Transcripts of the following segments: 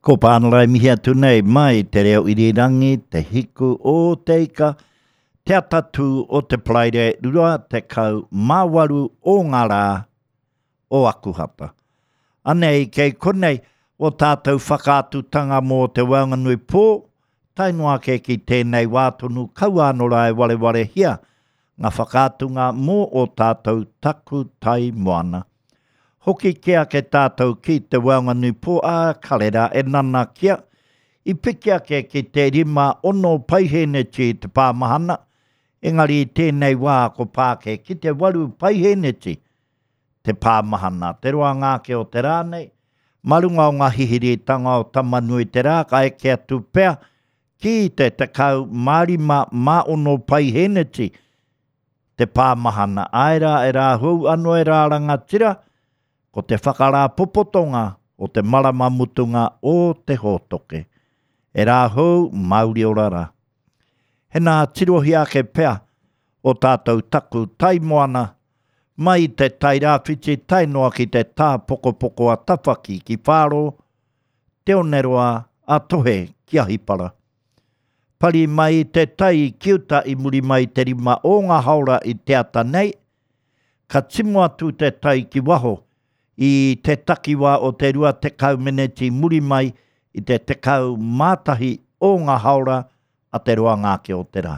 Ko pānarai mihi atu nei mai te reo irirangi, te hiku o te ika, te atatu o te plaire rua te kau māwaru o ngā rā o akuhapa. Anei kei konei o tātou whakaatutanga mō te Waunganui pō, tainua ke ki tēnei wātonu kauanorai wale hia, ngā whakaatunga mō o tātou taku tai moana. Hoki kia ke tātou ki te Waunganui pō a karera e nana kia, i pikia ke ki te rima ono paiheneti te pāmahana, engari tēnei wā ko pāke ki te waru paiheneti te pāmahana. Te roa ngāke o te rānei, marunga o ngā hihiritanga o tamanui te rā, ka eke atu pēr, ki te kau marima mā ono paiheneti te pāmahana. Aira e rā hou ano e rā rangatira, ko te whakarā popotonga o te marama mutunga o te hōtoke. E rā hou Māori o rara. He nā tirohi ake pēr o tātou taku taimoana, mai te tai rāwhiti tainoa ki te tā pokopoko a tawhaki ki whāro, te oneroa a tohe ki ahipara. Pari mai te tai kiuta i muri mai te rima o ngā haura i te ata nei, ka timu atu te tai ki waho, i te takiwa o te rua te kau meneti muri mai i te kau mātahi o ngā haura a te roa ngāke o te rā.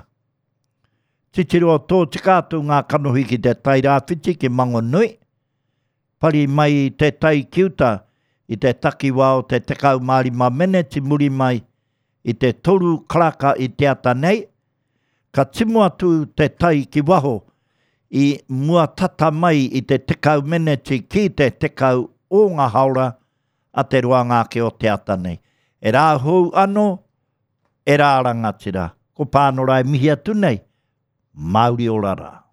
Titiro tō tikātu ngā kanohi ki te tai rāwhiti ki Mangonui, pari mai te tai kiuta i te takiwa o te kau marima meneti muri mai i te toru karaka i te ata nei, ka timu atu te tai ki waho, i mua tata mai i te tekau meneti ki te tekau o ngā haura a te roa ngāke o te ata nei. E rā hou ano, e rā rangatira. Ko pānorai mihi atu nei, Māori o rara.